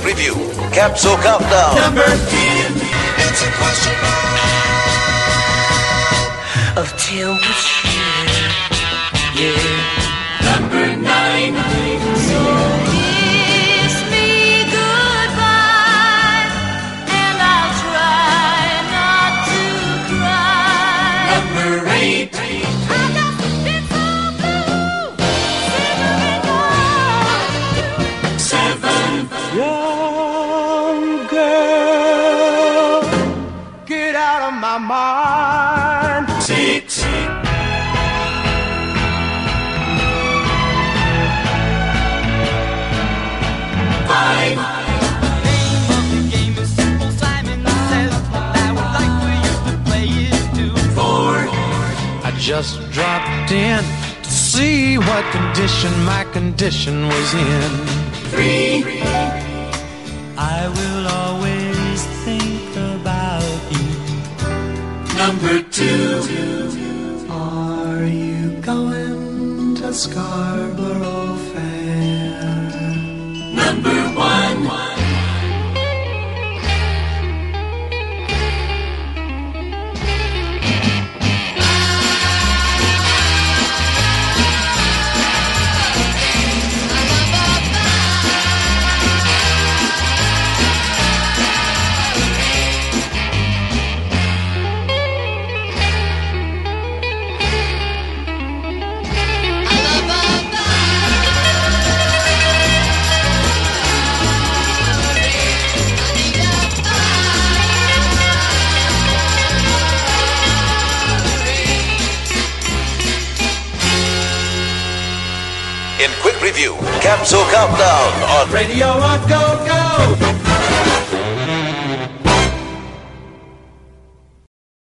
review, Capsule Countdown. Number 10, it's a question of temperature, yeah. Number 9, So kiss me goodbye, and I'll try not to cry. Number 8, I got been so blue, shivering 7, Young girl, get out of my mind. 6, 5, 4, I just dropped in to see what condition my condition was in. 3, I will always think about you. Number 2, Are you going to Scarborough Fair? Number 1, In quick review, Capsule Countdown on Radio Rock Go Go.